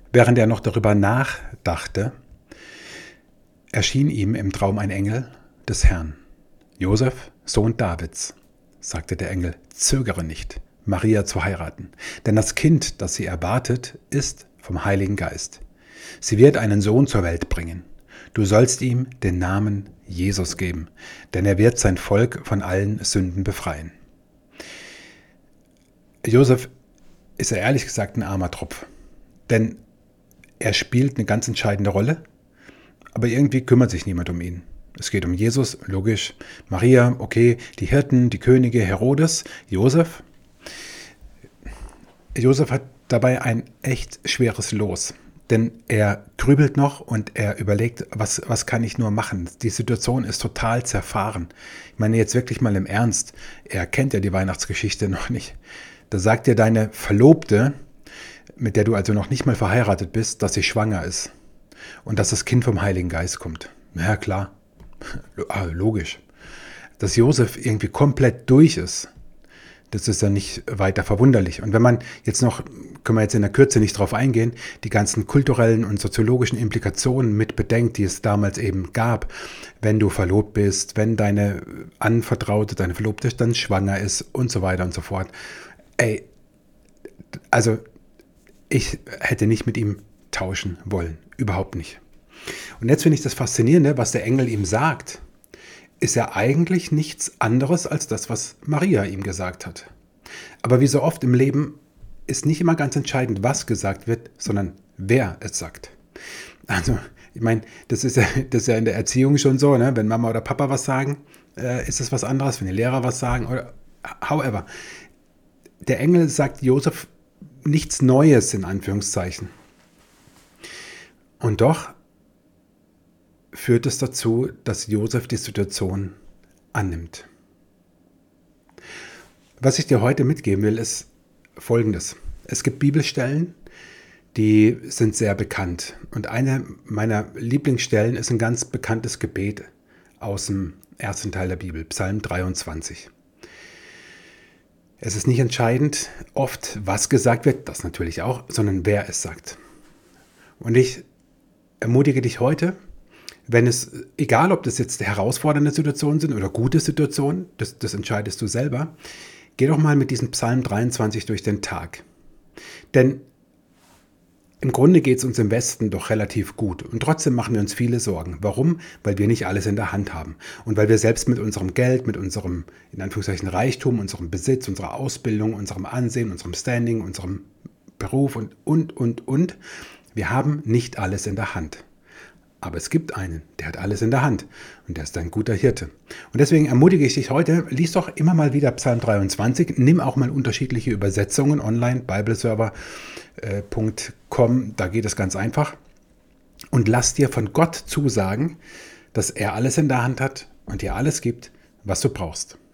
Während er noch darüber nachdachte, erschien ihm im Traum ein Engel des Herrn. Josef, Sohn Davids, sagte der Engel, zögere nicht, Maria zu heiraten, denn das Kind, das sie erwartet, ist vom Heiligen Geist. Sie wird einen Sohn zur Welt bringen. Du sollst ihm den Namen Jesus geben, denn er wird sein Volk von allen Sünden befreien. Josef ist ja ehrlich gesagt ein armer Tropf, denn er spielt eine ganz entscheidende Rolle, aber irgendwie kümmert sich niemand um ihn. Es geht um Jesus, logisch, Maria, okay, die Hirten, die Könige, Herodes, Josef. Josef hat dabei ein echt schweres Los, denn er grübelt noch und er überlegt, was kann ich nur machen? Die Situation ist total zerfahren. Ich meine jetzt wirklich mal im Ernst, er kennt ja die Weihnachtsgeschichte noch nicht. Da sagt dir deine Verlobte, mit der du also noch nicht mal verheiratet bist, dass sie schwanger ist und dass das Kind vom Heiligen Geist kommt. Ja klar, logisch. Dass Josef irgendwie komplett durch ist, das ist ja nicht weiter verwunderlich. Und wenn man jetzt noch, können wir jetzt in der Kürze nicht drauf eingehen, die ganzen kulturellen und soziologischen Implikationen mit bedenkt, die es damals eben gab, wenn du verlobt bist, wenn deine Anvertraute, deine Verlobte dann schwanger ist und so weiter und so fort. Ey, also ich hätte nicht mit ihm tauschen wollen, überhaupt nicht. Und jetzt finde ich das Faszinierende, was der Engel ihm sagt, ist ja eigentlich nichts anderes als das, was Maria ihm gesagt hat. Aber wie so oft im Leben ist nicht immer ganz entscheidend, was gesagt wird, sondern wer es sagt. Also, ich meine, das ist ja in der Erziehung schon so, ne? Wenn Mama oder Papa was sagen, ist es was anderes, wenn die Lehrer was sagen oder however. Der Engel sagt Josef nichts Neues in Anführungszeichen. Und doch führt es dazu, dass Josef die Situation annimmt. Was ich dir heute mitgeben will, ist Folgendes. Es gibt Bibelstellen, die sind sehr bekannt. Und eine meiner Lieblingsstellen ist ein ganz bekanntes Gebet aus dem ersten Teil der Bibel, Psalm 23. Es ist nicht entscheidend oft, was gesagt wird, das natürlich auch, sondern wer es sagt. Und ich ermutige dich heute, wenn es, egal ob das jetzt herausfordernde Situationen sind oder gute Situationen, das entscheidest du selber, geh doch mal mit diesem Psalm 23 durch den Tag. Denn im Grunde geht es uns im Westen doch relativ gut und trotzdem machen wir uns viele Sorgen. Warum? Weil wir nicht alles in der Hand haben und weil wir selbst mit unserem Geld, mit unserem, in Anführungszeichen, Reichtum, unserem Besitz, unserer Ausbildung, unserem Ansehen, unserem Standing, unserem Beruf und, wir haben nicht alles in der Hand. Aber es gibt einen, der hat alles in der Hand und der ist ein guter Hirte. Und deswegen ermutige ich dich heute, lies doch immer mal wieder Psalm 23, nimm auch mal unterschiedliche Übersetzungen online, bibleserver.com, da geht es ganz einfach. Und lass dir von Gott zusagen, dass er alles in der Hand hat und dir alles gibt, was du brauchst.